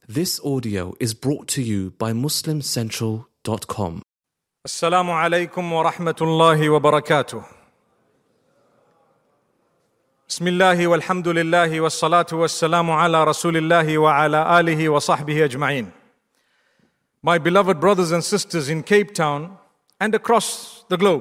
This audio is brought to you by MuslimCentral.com. Assalamu alaikum wa rahmatullahi wa barakatuh. Bismillahi walhamdulillahi wa salatu wa salamu ala rasulillahi wa ala alihi wa sahbihi ajma'in. My beloved brothers and sisters in Cape Town and across the globe,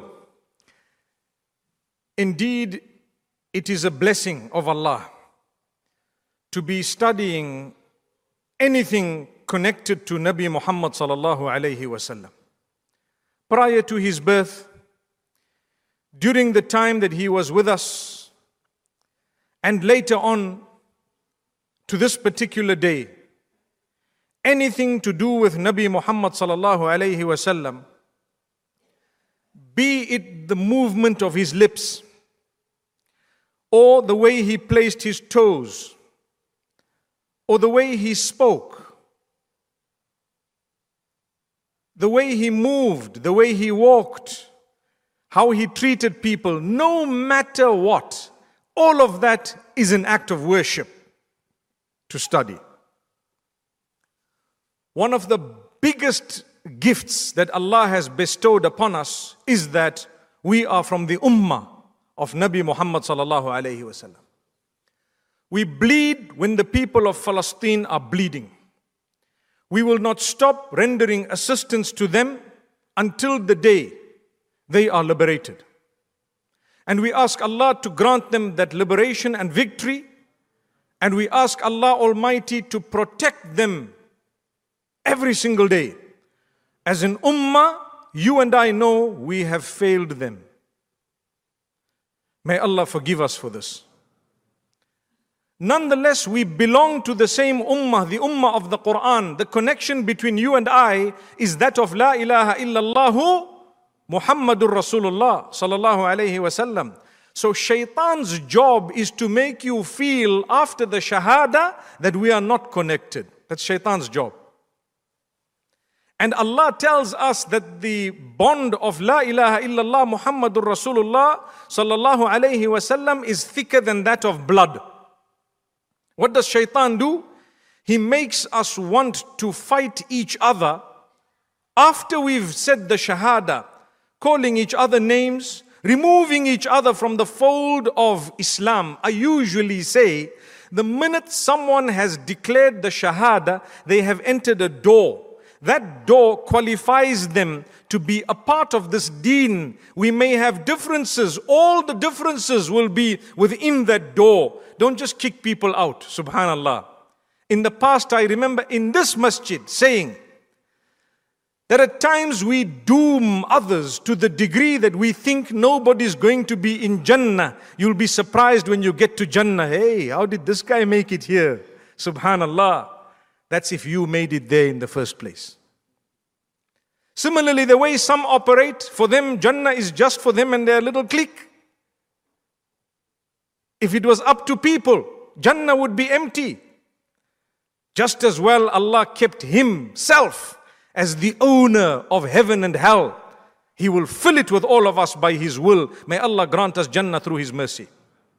indeed, it is a blessing of Allah to be studying anything connected to Nabi Muhammad sallallahu alayhi wasallam. Prior to his birth, during the time that he was with us, and later on to this particular day, anything to do with Nabi Muhammad sallallahu alayhi wasallam, be it the movement of his lips, or the way he placed his toes, or the way he spoke, the way he moved, the way he walked, how he treated people, no matter what, all of that is an act of worship to study. One of the biggest gifts that Allah has bestowed upon us is that we are from the ummah of Nabi Muhammad sallallahu alayhi wasallam. We bleed when the people of Palestine are bleeding. We will not stop rendering assistance to them until the day they are liberated. And we ask Allah to grant them that liberation and victory. And we ask Allah Almighty to protect them every single day. As an ummah, you and I know we have failed them. May Allah forgive us for this. Nonetheless, we belong to the same ummah, the ummah of the Quran. The connection between you and I is that of La ilaha illallahu Muhammadur Rasulullah sallallahu alayhi wasallam. So shaitan's job is to make you feel after the shahada that we are not connected. That's shaitan's job. And Allah tells us that the bond of La ilaha illallah Muhammadur Rasulullah sallallahu alayhi wasallam is thicker than that of blood. What does shaitan do? He makes us want to fight each other after we've said the shahada, calling each other names, removing each other from the fold of Islam. I usually say, the minute someone has declared the shahada, they have entered a door. That door qualifies them to be a part of this deen. We may have differences. All the differences will be within that door. Don't just kick people out. Subhanallah. In the past, I remember in this masjid saying that at times we doom others to the degree that we think nobody's going to be in Jannah. You'll be surprised when you get to Jannah. Hey, how did this guy make it here? Subhanallah. That's if you made it there in the first place. Similarly, the way some operate, for them, Jannah is just for them and their little clique. If it was up to people, Jannah would be empty. Just as well, Allah kept Himself as the owner of heaven and hell. He will fill it with all of us by His will. May Allah grant us Jannah through His mercy.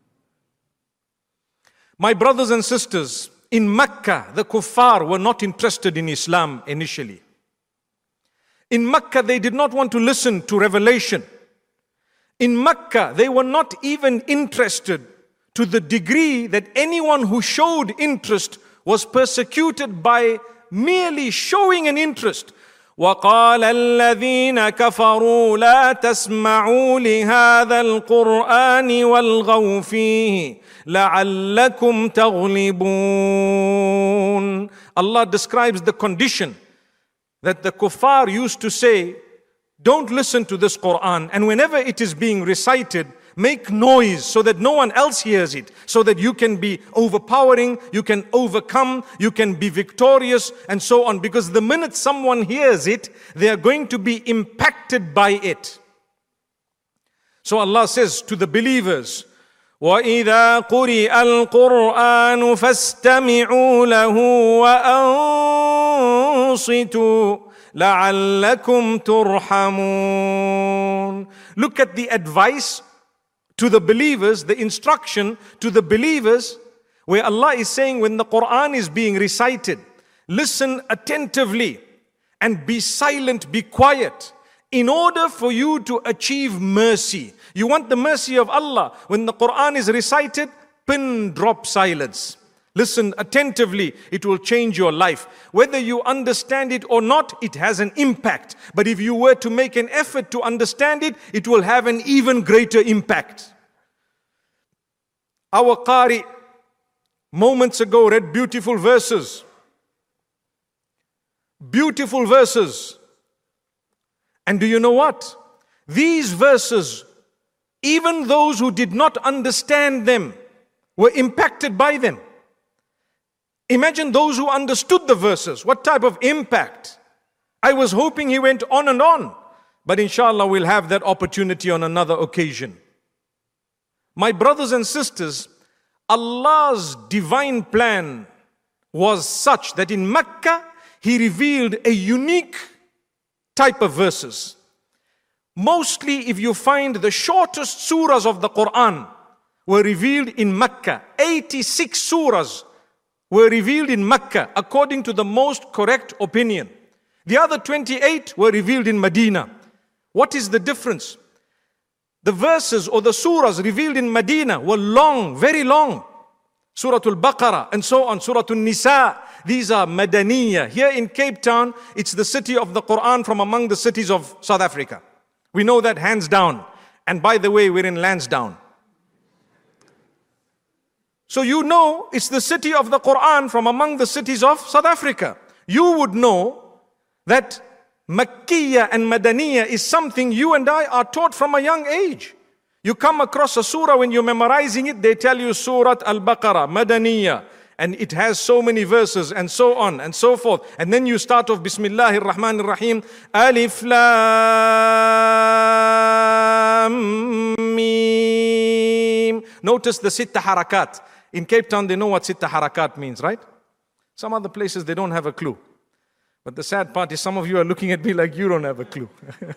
My brothers and sisters, in Mecca, the kuffar were not interested in Islam initially. In Mecca, they did not want to listen to revelation. In Mecca, they were not even interested to the degree that anyone who showed interest was persecuted by merely showing an interest. وَقَالَ الَّذِينَ كَفَرُوا لَا تَسْمَعُوا لِهَذَا الْقُرْآنِ وَالْغَوْا فِيهِ لَعَلَّكُمْ تَغْلِبُونَ. Allah describes the condition that the kuffar used to say, don't listen to this Quran, and whenever it is being recited, make noise so that no one else hears it, so that you can be overpowering, you can overcome, you can be victorious, and so on. Because the minute someone hears it, they are going to be impacted by it. So Allah says to the believers, وَإِذَا قُرِئَ الْقُرْآنُ فَاسْتَمِعُوا لَهُ وَأَنصِتُوا لَعَلَّكُمْ تُرْحَمُونَ. Look at the advice to the believers, the instruction to the believers, where Allah is saying when the Quran is being recited, Listen attentively and be silent, be quiet, in order for you to achieve mercy. You want the mercy of Allah. When the Quran is recited, pin drop silence. Listen attentively, it will change your life. Whether you understand it or not, it has an impact. But if you were to make an effort to understand it, it will have an even greater impact. Our Qari moments ago read beautiful verses. Beautiful verses. And do you know what? These verses, even those who did not understand them, were impacted by them. Imagine those who understood the verses. What type of impact? I was hoping he went on and on. But inshallah, we'll have that opportunity on another occasion. My brothers and sisters, Allah's divine plan was such that in Mecca, He revealed a unique type of verses. Mostly, if you find the shortest surahs of the Quran were revealed in Mecca. 86 surahs were revealed in Mecca according to the most correct opinion. The other 28 were revealed in Medina. What is the difference? The verses or the surahs revealed in Medina were long, very long. Surah Al-Baqarah and so on, Surah Al-Nisa. These are Madaniya. Here in Cape Town, it's the city of the Quran from among the cities of South Africa. We know that hands down. And by the way, we're in Lansdowne. So you know it's the city of the Quran from among the cities of South Africa. You would know that Makkiyya and Madaniya is something you and I are taught from a young age. You come across a surah, when you're memorizing it, they tell you Surah Al-Baqarah, Madaniya, and it has so many verses and so on and so forth. And then you start off Bismillahir Rahmanir Rahim, Alif Lam Mim. Notice the Sitta Harakat. In Cape Town, they know what Sitta Harakat means, right? Some other places, they don't have a clue. But the sad part is some of you are looking at me like you don't have a clue.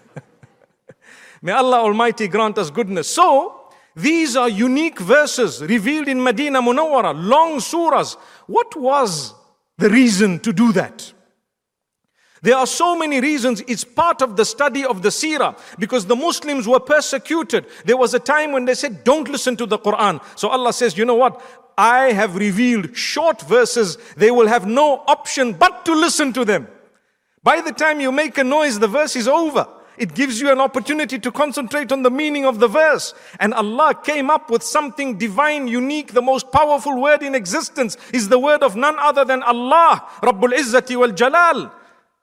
May Allah Almighty grant us goodness. So, these are unique verses revealed in Medina Munawwara, long surahs. What was the reason to do that? There are so many reasons. It's part of the study of the seerah, because the Muslims were persecuted. There was a time when they said, don't listen to the Quran. So Allah says, you know what? I have revealed short verses. They will have no option but to listen to them. By the time you make a noise, the verse is over. It gives you an opportunity to concentrate on the meaning of the verse. And Allah came up with something divine, unique. The most powerful word in existence is the word of none other than Allah, Rabbul Izzati wal Jalal.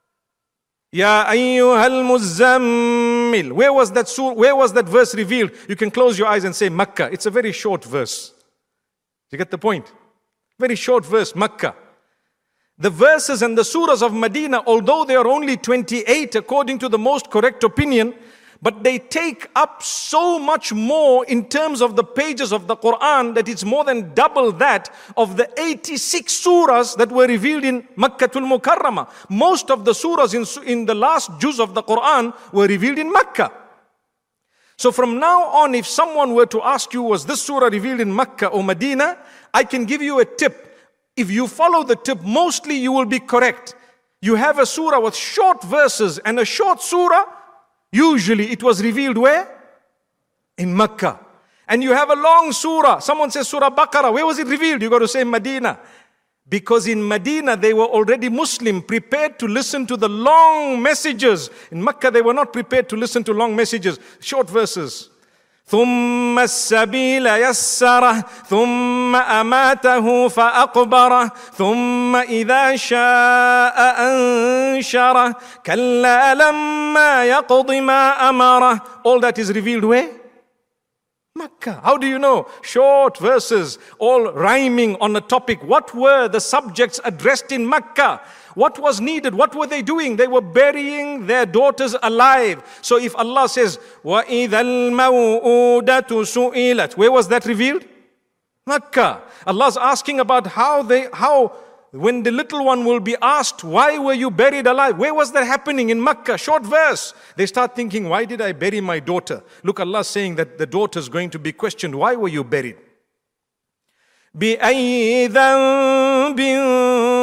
Ya ayyuhal muzammil. Where was that surah? Where was that verse revealed? You can close your eyes and say Makkah. It's a very short verse. You get the point? Very short verse, Makkah. The verses and the surahs of Medina, although they are only 28 according to the most correct opinion, but they take up so much more in terms of the pages of the Quran that it's more than double that of the 86 surahs that were revealed in Makkatul Mukarramah. Most of the surahs in the last juz of the Quran were revealed in Makkah. So from now on, if someone were to ask you, was this surah revealed in Makkah or Medina? I can give you a tip. If you follow the tip, mostly you will be correct. You have a surah with short verses and a short surah, usually it was revealed where? In Makkah. And you have a long surah. Someone says Surah Baqarah. Where was it revealed? You got to say Medina. Because in Medina they were already Muslim, prepared to listen to the long messages. In Makkah they were not prepared to listen to long messages, short verses. ثم السبيل يسره ثم أماته فأقبره ثم إذا شاء أنشره كلا لما يقض ما أمره. All that is revealed where? Makkah. How do you know? Short verses, all rhyming on a topic. What were the subjects addressed in Makkah? What was needed? What were they doing? They were burying their daughters alive. So if Allah says, وَإِذَا الْمَوْءُودَةُ سُئِلَتْ, where was that revealed? Makkah. Allah's asking about how when the little one will be asked, why were you buried alive? Where was that happening? In Makkah. Short verse. They start thinking, why did I bury my daughter? Look, Allah saying that the daughter is going to be questioned. Why were you buried? بِأَيِّ ذَنْبٍ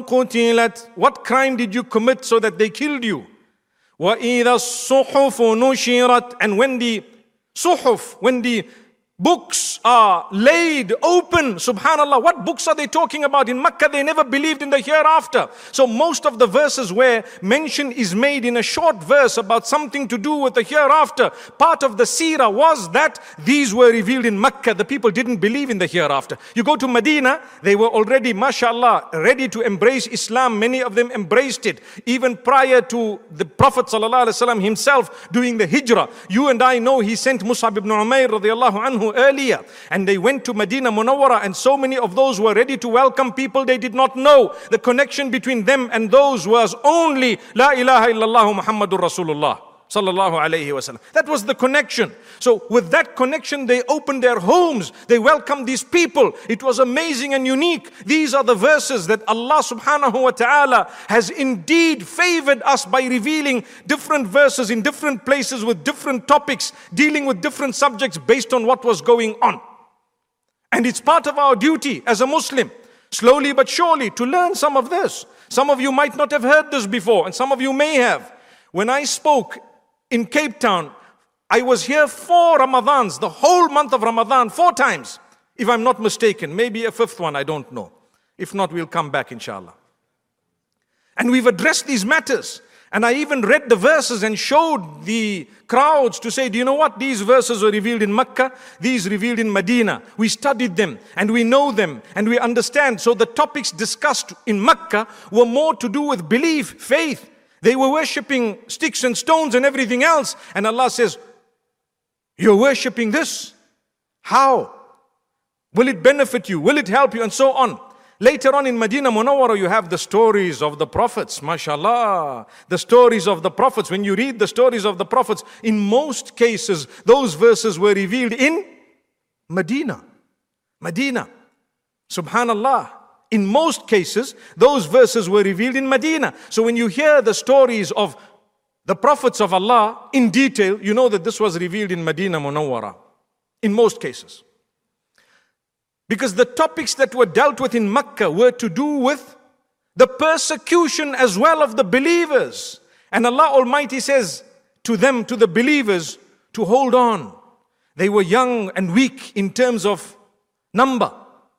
قُتِلَتْ. What crime did you commit so that they killed you? وَإِذَا الصُّحُفُ نُشِرَتْ. And when the suhuf, when the books are laid open, subhanallah, what books are they talking about? In Makkah, they never believed in the hereafter. So most of the verses where mention is made in a short verse about something to do with the hereafter, part of the seerah was that these were revealed in Makkah. The people didn't believe in the hereafter. You go to Medina, they were already, mashallah, ready to embrace Islam. Many of them embraced it. Even prior to the Prophet ﷺ himself doing the hijrah. You and I know he sent Mus'ab ibn Umair radiallahu anhu earlier, and they went to Medina Munawwara, and so many of those were ready to welcome people they did not know. The connection between them and those was only La ilaha illallah Muhammadur Rasulullah sallallahu alayhi wasallam. That was the connection. So with that connection, they opened their homes, they welcomed these people. It was amazing and unique. These are the verses that Allah subhanahu wa ta'ala has indeed favored us by revealing different verses in different places with different topics, dealing with different subjects based on what was going on. And it's part of our duty as a Muslim, slowly but surely, to learn some of this. Some of you might not have heard this before, and some of you may have. When I spoke in Cape Town, I was here 4 Ramadans, the whole month of Ramadan, 4 times, if I'm not mistaken. Maybe a 5th one, I don't know. If not, we'll come back, inshallah. And we've addressed these matters. And I even read the verses and showed the crowds to say, do you know what? These verses were revealed in Makkah, these revealed in Medina. We studied them and we know them and we understand. So the topics discussed in Makkah were more to do with belief, faith. They were worshipping sticks and stones and everything else. And Allah says, you're worshipping this? How? Will it benefit you? Will it help you? And so on. Later on in Medina Munawwara, you have the stories of the prophets. MashaAllah. The stories of the prophets. When you read the stories of the prophets, in most cases, those verses were revealed in Medina. Medina. Subhanallah. In most cases, those verses were revealed in Medina. So when you hear the stories of the prophets of Allah in detail, you know that this was revealed in Medina Munawwara. In most cases. Because the topics that were dealt with in Makkah were to do with the persecution as well of the believers. And Allah Almighty says to them, to the believers, to hold on. They were young and weak in terms of number.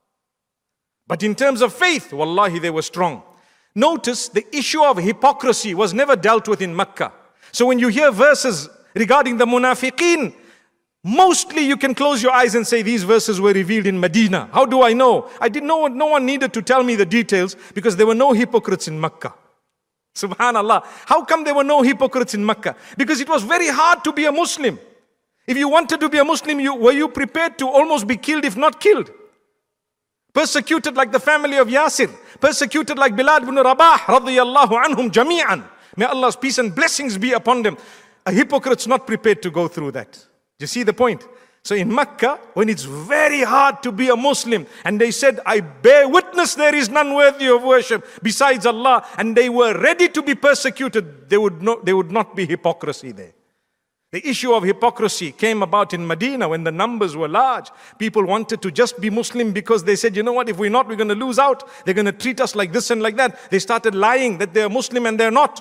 But in terms of faith, wallahi, they were strong. Notice the issue of hypocrisy was never dealt with in Makkah. So when you hear verses regarding the munafiqeen, mostly you can close your eyes and say these verses were revealed in Medina. How do I know? No one needed to tell me the details because there were no hypocrites in Makkah. Subhanallah. How come there were no hypocrites in Makkah? Because it was very hard to be a Muslim. If you wanted to be a Muslim, were you prepared to almost be killed if not killed? Persecuted like the family of Yasir. Persecuted like Bilal ibn Rabah radiyallahu anhum jami'an. May Allah's peace and blessings be upon them. A hypocrite's not prepared to go through that. Do you see the point? So in Makkah, when it's very hard to be a Muslim, and they said, I bear witness there is none worthy of worship besides Allah, and they were ready to be persecuted, there would not be hypocrisy there. The issue of hypocrisy came about in Medina when the numbers were large. People wanted to just be Muslim because they said, you know what, if we're not, we're going to lose out. They're going to treat us like this and like that. They started lying that they're Muslim and they're not.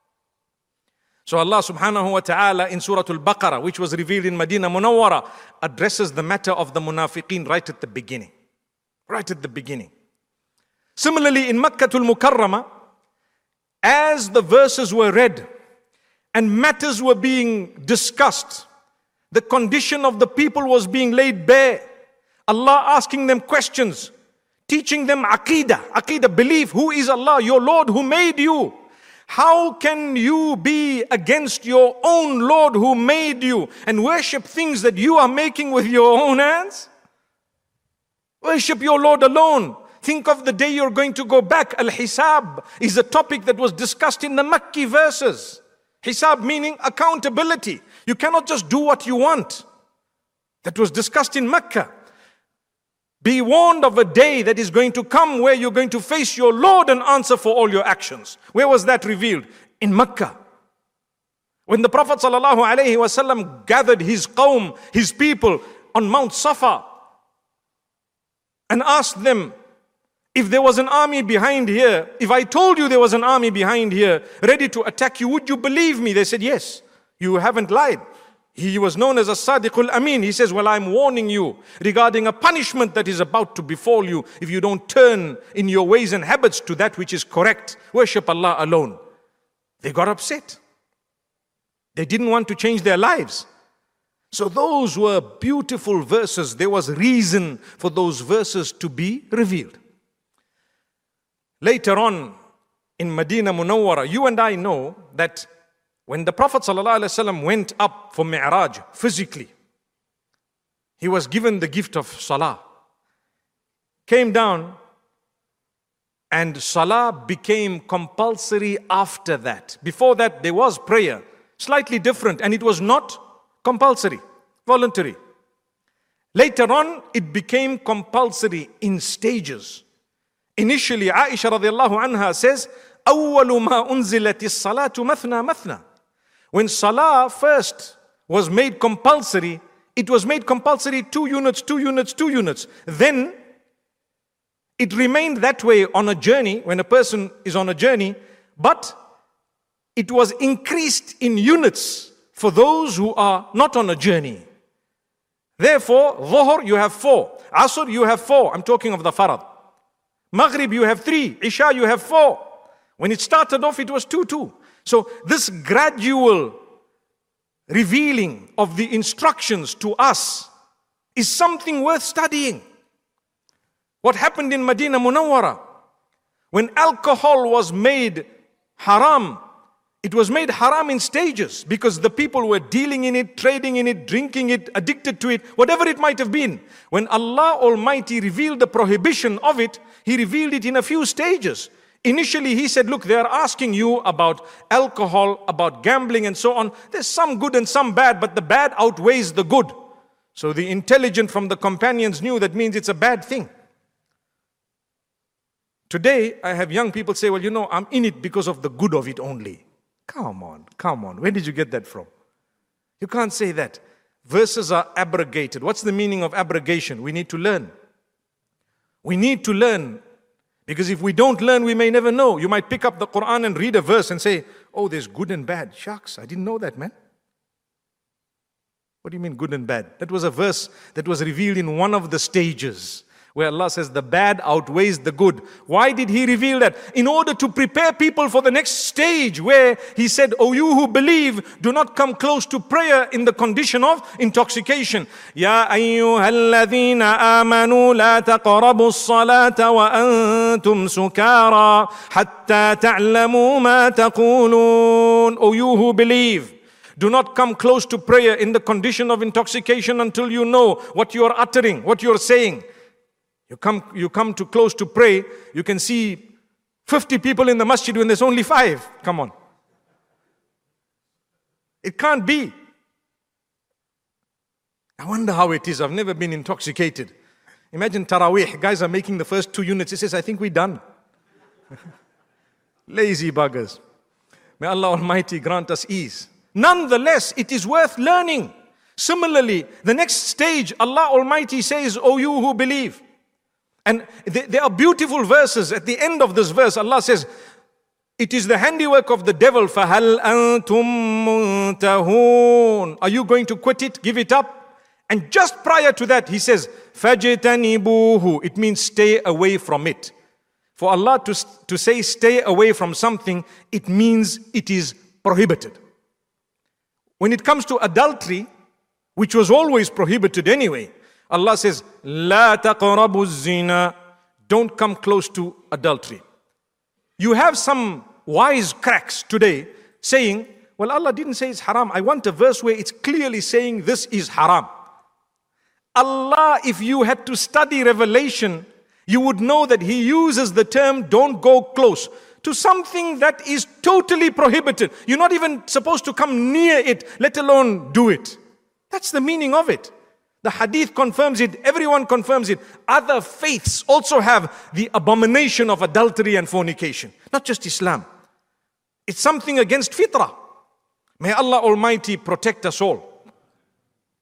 So Allah subhanahu wa ta'ala in Surah Al-Baqarah, which was revealed in Medina Munawwara, addresses the matter of the munafiqeen right at the beginning. Right at the beginning. Similarly, in Makkatul Mukarramah, as the verses were read, and matters were being discussed, the condition of the people was being laid bare. Allah asking them questions, teaching them aqidah, belief. Who is Allah? Your Lord who made you. How can you be against your own Lord who made you and worship things that you are making with your own hands? Worship your Lord alone. Think of the day you're going to go back. Al-Hisab is a topic that was discussed in the Makki verses. Hisab meaning accountability. You cannot just do what you want. That was discussed in Makkah. Be warned of a day that is going to come where you're going to face your Lord and answer for all your actions. Where was that revealed? In Makkah. When the Prophet ﷺ gathered his qawm, his people on Mount Safa and asked them, If there was an army behind here, if I told you there was an army behind here ready to attack you, would you believe me? They said, yes, you haven't lied. He was known as a Sadiqul Amin. He says, well, I'm warning you regarding a punishment that is about to befall you if you don't turn in your ways and habits to that which is correct. Worship Allah alone. They got upset. They didn't want to change their lives. So those were beautiful verses. There was reason for those verses to be revealed. Later on in Medina Munawwara, you and I know that when the Prophet ﷺ went up for Mi'raj physically, he was given the gift of Salah. Came down and Salah became compulsory after that. Before that there was prayer, slightly different, and it was not compulsory, voluntary. Later on it became compulsory in stages. Initially, Aisha radiallahu anha says, أَوَّلُ مَا أُنزِلَتِ الصَّلَاةُ مَثْنَى مَثْنَى. When Salah first was made compulsory, it was made compulsory 2 units, 2 units, 2 units. Then it remained that way on a journey, when a person is on a journey, but it was increased in units for those who are not on a journey. Therefore, Dhuhr you have 4, Asr you have 4, I'm talking of the Farad. Maghrib you have 3, Isha you have 4. When it started off it was 2. So this gradual revealing of the instructions to us is something worth studying. What happened in Medina Munawwara? When alcohol was made haram, it was made haram in stages because the people were dealing in it, trading in it, drinking it, addicted to it, whatever it might have been. When Allah Almighty revealed the prohibition of it, He revealed it in a few stages. Initially He said, look, they are asking you about alcohol, about gambling and so on. There's some good and some bad, but the bad outweighs the good. So the intelligent from the companions knew that means it's a bad thing. Today, I have young people say, well, you know, I'm in it because of the good of it only. Come on. Where did you get that from? You can't say that. Verses are abrogated. What's the meaning of abrogation? We need to learn. We need to learn. Because if we don't learn, we may never know. You might pick up the Quran and read a verse and say, oh, there's good and bad. Shucks, I didn't know that, man. What do you mean good and bad? That was a verse that was revealed in one of the stages where Allah says the bad outweighs the good. Why did He reveal that? In order to prepare people for the next stage where He said, "O you who believe, do not come close to prayer in the condition of intoxication. Ya ayyuhalladhina amanu la taqrabu as-salata wa antum sukara hatta ta'lamu ma taqulun." O you who believe, do not come close to prayer in the condition of intoxication until you know what you are uttering, what you are saying. You come too close to pray, you can see 50 people in the masjid when there's only 5. Come on. It can't be. I wonder how it is. I've never been intoxicated. Imagine Taraweeh. Guys are making the first 2 units. He says, I think we're done. Lazy buggers. May Allah Almighty grant us ease. Nonetheless, it is worth learning. Similarly, the next stage, Allah Almighty says, O you who believe. And there are beautiful verses. At the end of this verse, Allah says, it is the handiwork of the devil. فَهَلْ أَنْتُمْ مُنْتَهُونَ. Are you going to quit it? Give it up? And just prior to that, He says, فَجْتَنِبُوهُ. It means stay away from it. For Allah to say stay away from something, it means it is prohibited. When it comes to adultery, which was always prohibited anyway, Allah says, La taqrabu zina. Don't come close to adultery. You have some wise cracks today saying, well, Allah didn't say it's haram. I want a verse where it's clearly saying this is haram. Allah, if you had to study Revelation, you would know that He uses the term don't go close to something that is totally prohibited. You're not even supposed to come near it, let alone do it. That's the meaning of it. The hadith confirms it, everyone confirms it. Other faiths also have the abomination of adultery and fornication. Not just Islam. It's something against fitrah. May Allah Almighty protect us all.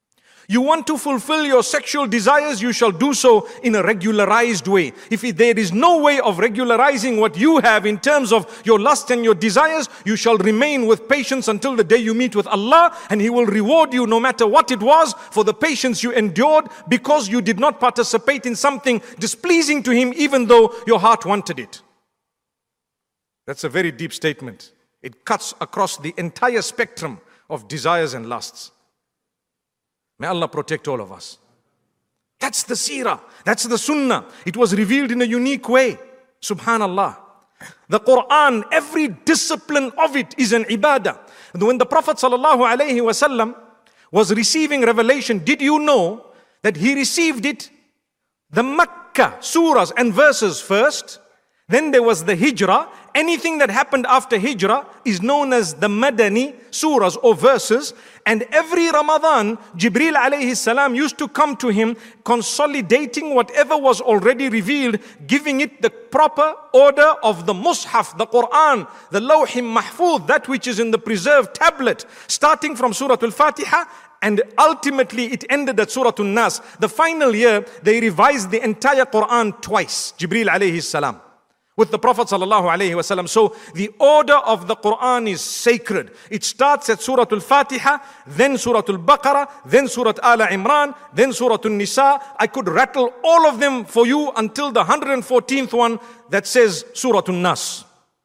You want to fulfill your sexual desires, you shall do so in a regularized way. If there is no way of regularizing what you have in terms of your lust and your desires, you shall remain with patience until the day you meet with Allah, and He will reward you no matter what it was for the patience you endured because you did not participate in something displeasing to Him even though your heart wanted it. That's a very deep statement. It cuts across the entire spectrum of desires and lusts. May Allah protect all of us. That's the seerah. That's the sunnah. It was revealed in a unique way. Subhanallah. The Quran, every discipline of it is an ibadah. And when the Prophet ﷺ was receiving revelation, did you know that he received it, the Makkah surahs and verses first, then there was the Hijrah. Anything that happened after Hijrah is known as the Madani surahs or verses. And every Ramadan, Jibreel alayhi salam used to come to him, consolidating whatever was already revealed, giving it the proper order of the Mus'haf, the Quran, the Lawh Mahfuz, that which is in the preserved tablet, starting from Surah Al-Fatiha, and ultimately it ended at Surah An-Nas. The final year, they revised the entire Quran twice, Jibreel alayhi salam, with the Prophet ﷺ. So the order of the Quran is sacred. It starts at Surah Al-Fatiha, then Surah Al-Baqarah, then Surah Al-Imran, then Surah Al-Nisa. I could rattle all of them for you until the 114th one that says Surah Al-Nas.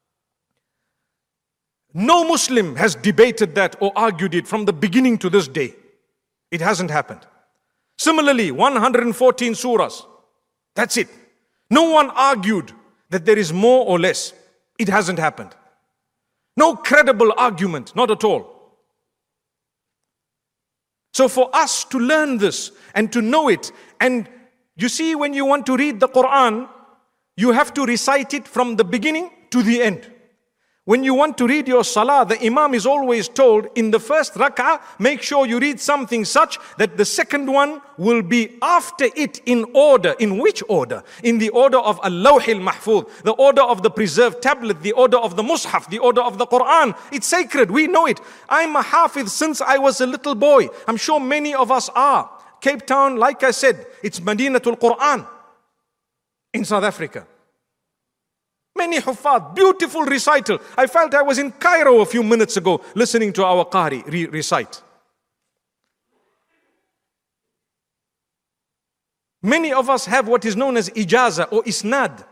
No Muslim has debated that or argued it from the beginning to this day. It hasn't happened. Similarly, 114 surahs. That's it. No one argued that there is more or less. It hasn't happened. No credible argument, not at all. So for us to learn this and to know it, and you see, when you want to read the Quran, you have to recite it from the beginning to the end. When you want to read your salah, the imam is always told, in the first rak'ah, make sure you read something such that the second one will be after it in order. In which order? In the order of Al-Lawh Al-Mahfuz, the order of the preserved tablet, the order of the Mus'haf, the order of the Quran. It's sacred, we know it. I'm a hafiz since I was a little boy. I'm sure many of us are. Cape Town, like I said, it's Madinatul Quran in South Africa. Many huffaz, beautiful recital. I felt I was in Cairo a few minutes ago listening to our Qari recite. Many of us have what is known as ijaza or isnad,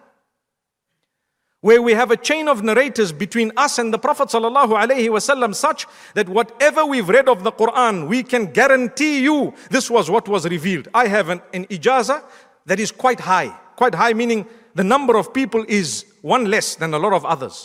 where we have a chain of narrators between us and the Prophet ﷺ such that whatever we've read of the Quran, we can guarantee you this was what was revealed. I have an ijaza that is quite high meaning the number of people is one less than a lot of others.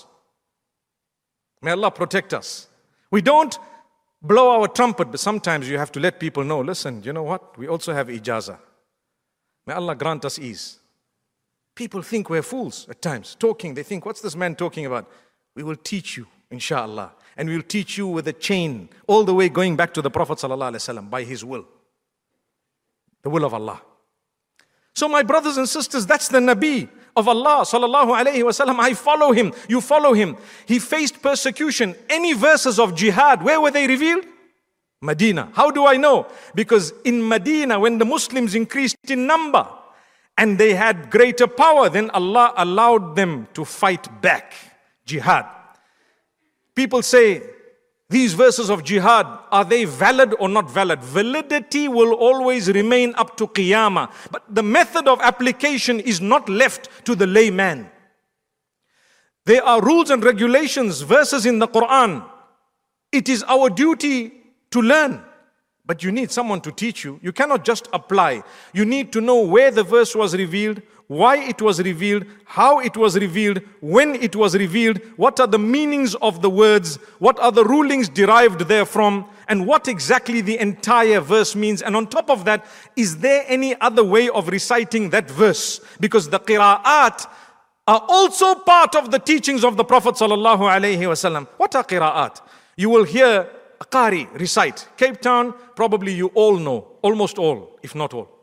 May Allah protect us. We don't blow our trumpet, but sometimes you have to let people know, listen, you know what? We also have ijaza. May Allah grant us ease. People think we're fools at times, talking. They think, what's this man talking about? We will teach you, inshallah. And we'll teach you with a chain, all the way going back to the Prophet ﷺ by his will. The will of Allah. So my brothers and sisters, that's the Nabi of Allah sallallahu alayhi wasallam. I follow him, you follow him. He faced persecution. Any verses of jihad, where were they revealed? Medina. How do I know? Because in Medina, when the Muslims increased in number and they had greater power, then Allah allowed them to fight back. Jihad. People say, these verses of jihad, are they valid or not valid? Validity will always remain up to Qiyamah. But the method of application is not left to the layman. There are rules and regulations, verses in the Quran. It is our duty to learn. But you need someone to teach you. You cannot just apply. You need to know where the verse was revealed, why it was revealed, how it was revealed, when it was revealed, what are the meanings of the words, what are the rulings derived therefrom, and what exactly the entire verse means. And on top of that, is there any other way of reciting that verse? Because the qira'at are also part of the teachings of the Prophet sallallahu alaihi wasallam. What are qira'at? You will hear a qari recite. Cape Town, probably you all know, almost all, if not all.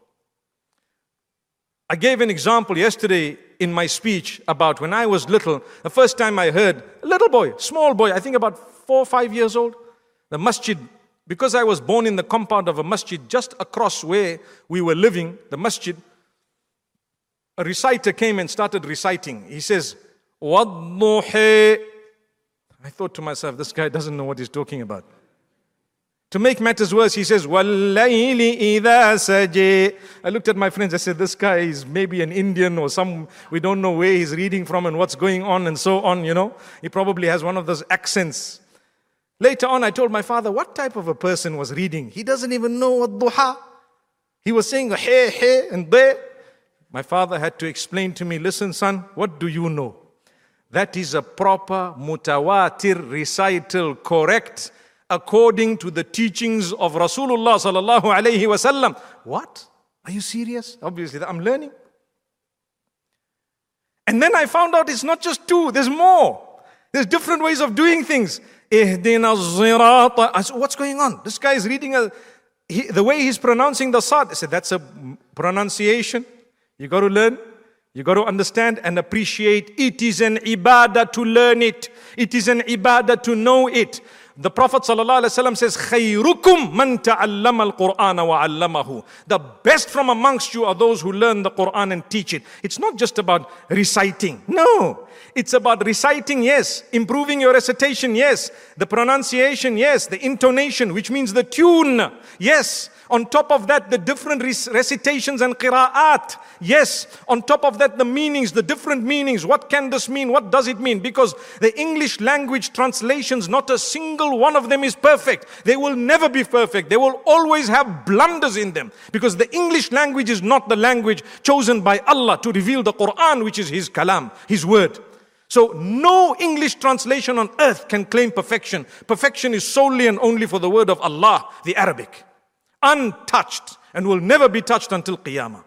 I gave an example yesterday in my speech about when I was little, the first time I heard a little boy, small boy, I think about 4 or 5 years old, the masjid Because I was born in the compound of a masjid just across where we were living, the masjid, a reciter came and started reciting. He says, وَالضُّحِي. I thought to myself, this guy doesn't know what he's talking about. To make matters worse, he says, وَاللَّيْلِ إِذَا سَجِي. I looked at my friends, I said, this guy is maybe an Indian or we don't know where he's reading from and what's going on and so on, you know. He probably has one of those accents. Later on, I told my father, what type of a person was reading? He doesn't even know what duha. He was saying, hey, hey, and there. My father had to explain to me, listen son, what do you know? That is a proper mutawatir recital, correct, according to the teachings of Rasulullah sallallahu alayhi wasallam. What? Are you serious? Obviously, I'm learning. And then I found out it's not just two, there's more. There's different ways of doing things. Ihdina zirata. I said, what's going on? This guy is reading the way he's pronouncing the sad. I said, that's a pronunciation. You got to learn. You got to understand and appreciate. It is an ibadah to learn it. It is an ibadah to know it. The Prophet ﷺ says, خَيْرُكُمْ مَنْ تَعَلَّمَ الْقُرْآنَ وَعَلَّمَهُ. The best from amongst you are those who learn the Qur'an and teach it. It's not just about reciting. No. It's about reciting, yes. Improving your recitation, yes. The pronunciation, yes. The intonation, which means the tune, yes. On top of that, the different recitations and qira'at. Yes. On top of that, the meanings, the different meanings. What can this mean? What does it mean? Because the English language translations, not a single one of them is perfect. They will never be perfect. They will always have blunders in them. Because the English language is not the language chosen by Allah to reveal the Qur'an, which is His kalam, His word. So no English translation on earth can claim perfection. Perfection is solely and only for the word of Allah, the Arabic. Untouched and will never be touched until Qiyamah.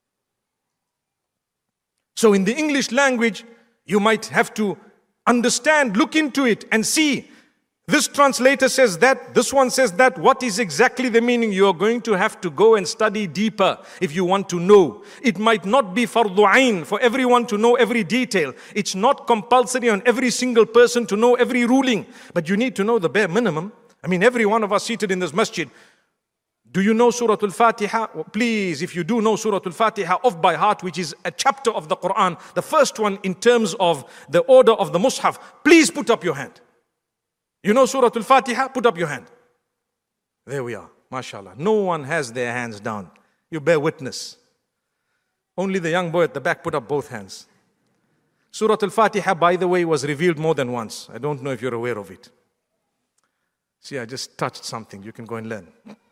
So in the English language, you might have to understand, look into it and see. This translator says that, this one says that. What is exactly the meaning? You are going to have to go and study deeper if you want to know. It might not be fardu ain for everyone to know every detail. It's not compulsory on every single person to know every ruling. But you need to know the bare minimum. I mean, every one of us seated in this masjid, do you know Surah Al-Fatiha? Well, please, if you do know Surah Al-Fatiha off by heart, which is a chapter of the Quran, the first one in terms of the order of the Mus'haf, please put up your hand. You know Surah Al-Fatiha? Put up your hand. There we are. MashaAllah. No one has their hands down. You bear witness. Only the young boy at the back put up both hands. Surah Al-Fatiha, by the way, was revealed more than once. I don't know if you're aware of it. See, I just touched something. You can go and learn.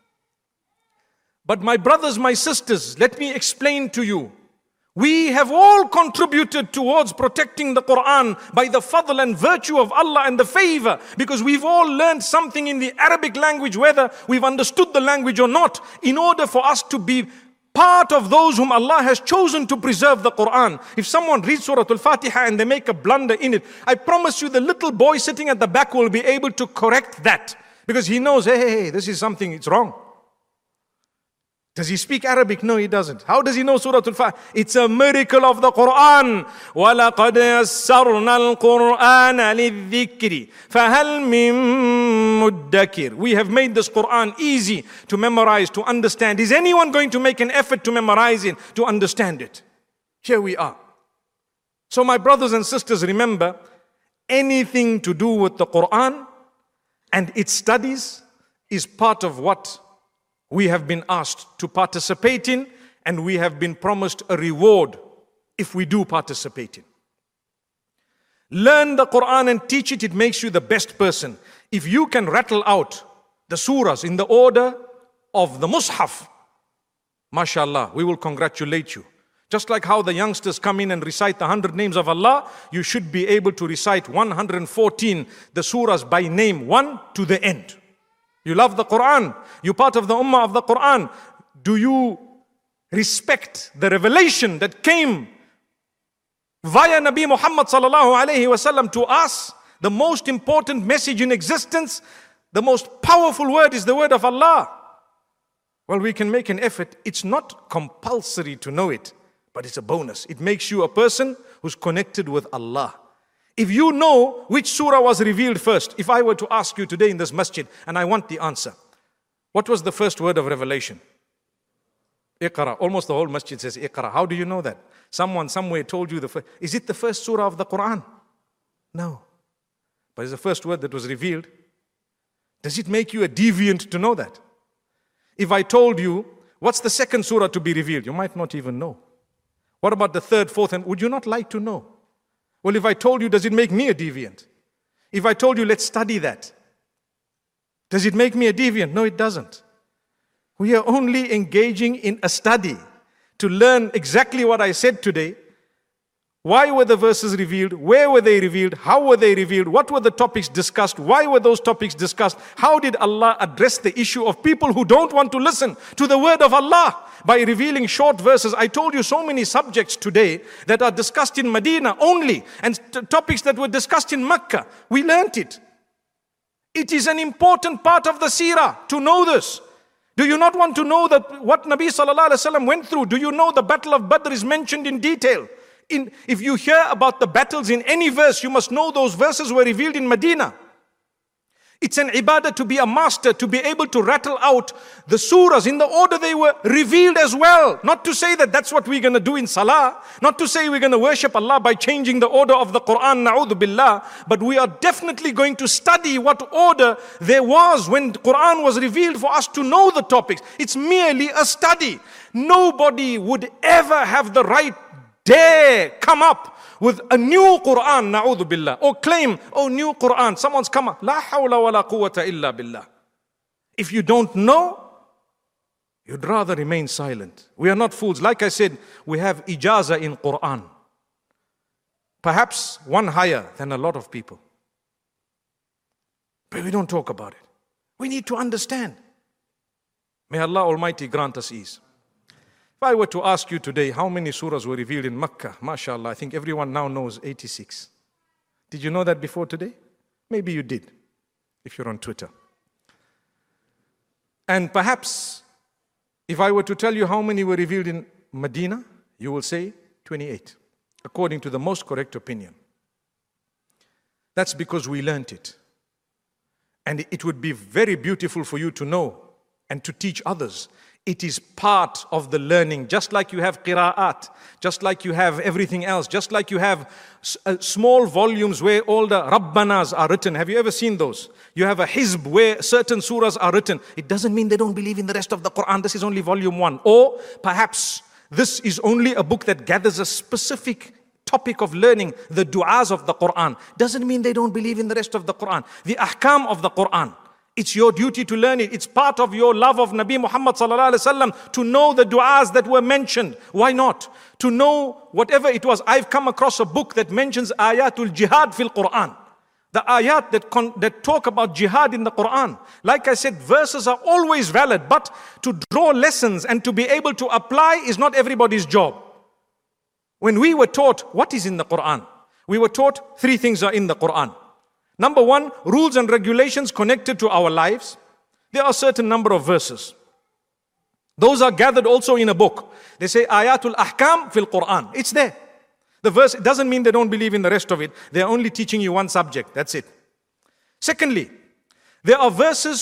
But my brothers, my sisters, let me explain to you. We have all contributed towards protecting the Quran by the fadl and virtue of Allah and the favor, because we've all learned something in the Arabic language, whether we've understood the language or not, in order for us to be part of those whom Allah has chosen to preserve the Quran. If someone reads Surah Al-Fatiha and they make a blunder in it, I promise you the little boy sitting at the back will be able to correct that, because he knows, hey, this is something, it's wrong. Does he speak Arabic? No, he doesn't. How does he know Surah Al-Fatiha? It's a miracle of the Quran. وَلَقَدْ يَسَّرْنَا الْقُرْآنَ لِلذِّكْرِ فَهَلْ مِن مُدَّكِرٍ. We have made this Quran easy to memorize, to understand. Is anyone going to make an effort to memorize it, to understand it? Here we are. So my brothers and sisters, remember, anything to do with the Quran and its studies is part of what we have been asked to participate in, and we have been promised a reward if we do participate in. Learn the Quran and teach it, it makes you the best person. If you can rattle out the surahs in the order of the Mus'haf, mashallah, we will congratulate you. Just like how the youngsters come in and recite the 100 names of Allah, you should be able to recite 114, the surahs by name, one to the end. You love the Quran. You're part of the ummah of the Quran. Do you respect the revelation that came via Nabi Muhammad sallallahu alayhi wasallam to us? The most important message in existence, the most powerful word is the word of Allah. Well, we can make an effort. It's not compulsory to know it, but it's a bonus. It makes you a person who's connected with Allah. If you know which surah was revealed first, if I were to ask you today in this masjid, and I want the answer, What was the first word of revelation? Iqra. Almost the whole masjid says Iqra. How do you know that? Someone somewhere told you the first. Is it the first surah of the Quran? No. But it's the first word that was revealed. Does it make you a deviant to know that? If I told you, what's the second surah to be revealed? You might not even know. What about the third, fourth, and would you not like to know? Well, if I told you, does it make me a deviant? If I told you, let's study that, does it make me a deviant? No, it doesn't. We are only engaging in a study to learn exactly what I said today. Why were the verses revealed? Where were they revealed? How were they revealed? What were the topics discussed? Why were those topics discussed? How did Allah address the issue of people who don't want to listen to the word of Allah? By revealing short verses. I told you so many subjects today that are discussed in Medina only, and topics that were discussed in Mecca. We learnt it. It is an important part of the seerah to know this. Do you not want to know that what Nabi sallallahu alaihi wasallam went through? Do you know the battle of Badr is mentioned in detail? If you hear about the battles in any verse, you must know those verses were revealed in Medina. It's an ibadah to be a master, to be able to rattle out the surahs in the order they were revealed as well. Not to say that that's what we're going to do in salah. Not to say we're going to worship Allah by changing the order of the Quran, na'udhu billah. But we are definitely going to study what order there was when the Quran was revealed for us to know the topics. It's merely a study. Nobody would ever have the right dare come up with a new Quran, na'udhu billah, or claim, oh, new Quran, someone's come up. La hawla wa la quwwata illa billah. If you don't know, you'd rather remain silent. We are not fools. Like I said, we have ijaza in Quran. Perhaps one higher than a lot of people. But we don't talk about it. We need to understand. May Allah Almighty grant us ease. If I were to ask you today how many surahs were revealed in Makkah, mashallah, I think everyone now knows 86. Did you know that before today? Maybe you did, if you're on Twitter. And perhaps, if I were to tell you how many were revealed in Medina, you will say 28, according to the most correct opinion. That's because we learnt it. And it would be very beautiful for you to know and to teach others. It is part of the learning, just like you have qira'at, just like you have everything else, just like you have small volumes where all the Rabbanas are written. Have you ever seen those? You have a hizb where certain surahs are written. It doesn't mean they don't believe in the rest of the Quran. This is only volume 1. Or perhaps this is only a book that gathers a specific topic of learning, the du'as of the Quran. Doesn't mean they don't believe in the rest of the Quran. The ahkam of the Quran. It's your duty to learn it. It's part of your love of Nabi Muhammad sallallahu alaihi wasallam to know the du'as that were mentioned. Why not? To know whatever it was. I've come across a book that mentions ayatul jihad fil Quran. The ayat that talk about jihad in the Quran. Like I said, verses are always valid, but to draw lessons and to be able to apply is not everybody's job. When we were taught what is in the Quran, we were taught 3 things are in the Quran. Number 1, rules and regulations connected to our lives. There are a certain number of verses. Those are gathered also in a book. They say ayatul ahkam fil Quran. It's there. The verse, it doesn't mean they don't believe in the rest of it. They're only teaching you one subject. That's it. Secondly, there are verses.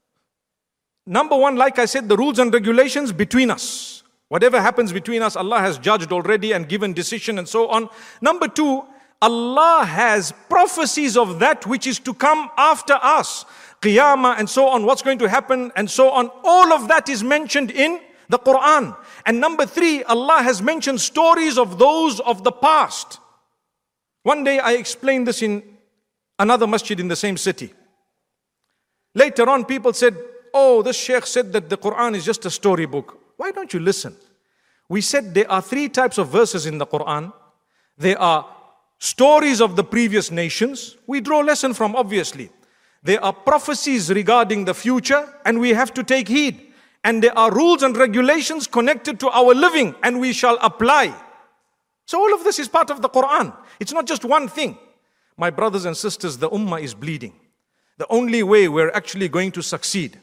Number 1, like I said, the rules and regulations between us. Whatever happens between us, Allah has judged already and given decision and so on. Number 2, Allah has prophecies of that which is to come after us. Qiyamah and so on, what's going to happen and so on. All of that is mentioned in the Quran. And number 3, Allah has mentioned stories of those of the past. One day I explained this in another masjid in the same city. Later on people said, oh, this sheikh said that the Quran is just a storybook. Why don't you listen? We said there are 3 types of verses in the Quran. There are stories of the previous nations, we draw lesson from obviously. There are prophecies regarding the future and we have to take heed. And there are rules and regulations connected to our living and we shall apply. So all of this is part of the Quran. It's not just one thing. My brothers and sisters, the ummah is bleeding. The only way we're actually going to succeed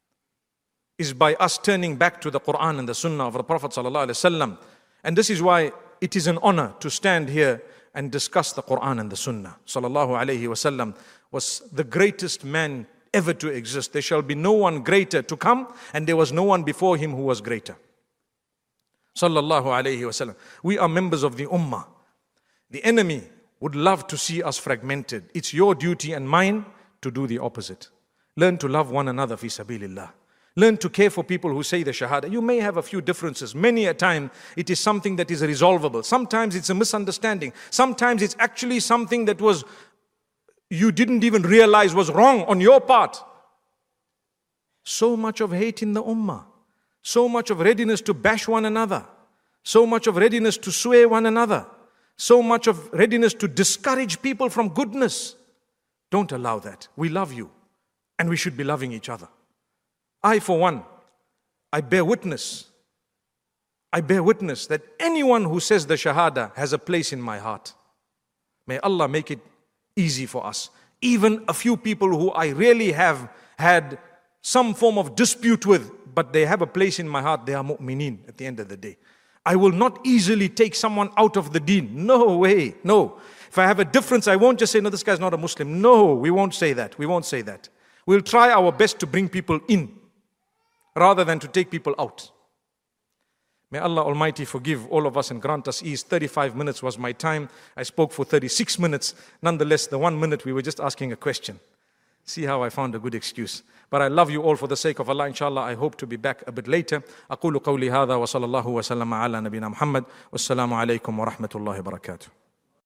is by us turning back to the Quran and the Sunnah of the Prophet ﷺ. And this is why it is an honor to stand here and discuss the Quran and the Sunnah. Sallallahu alayhi wasallam was the greatest man ever to exist. There shall be no one greater to come, and there was no one before him who was greater. Sallallahu alayhi wasallam. We are members of the ummah. The enemy would love to see us fragmented. It's your duty and mine to do the opposite. Learn to love one another fi sabilillah. Learn to care for people who say the shahada. You may have a few differences. Many a time it is something that is resolvable. Sometimes it's a misunderstanding. Sometimes it's actually something that was you didn't even realize was wrong on your part. So much of hate in the ummah. So much of readiness to bash one another. So much of readiness to swear one another. So much of readiness to discourage people from goodness. Don't allow that. We love you. And we should be loving each other. I, for one, I bear witness that anyone who says the shahada has a place in my heart. May Allah make it easy for us. Even a few people who I really have had some form of dispute with, but they have a place in my heart, they are mu'mineen at the end of the day. I will not easily take someone out of the deen. No way, no. If I have a difference, I won't just say, no, this guy's not a Muslim. No, we won't say that. We won't say that. We'll try our best to bring people in, rather than to take people out. May Allah Almighty forgive all of us and grant us ease. 35 minutes was my time. I spoke for 36 minutes. Nonetheless, the 1 minute we were just asking a question. See how I found a good excuse. But I love you all for the sake of Allah. Inshallah, I hope to be back a bit later. أقول قولي هذا وصلى الله وسلم على نبينا محمد والسلام عليكم ورحمة الله وبركاته.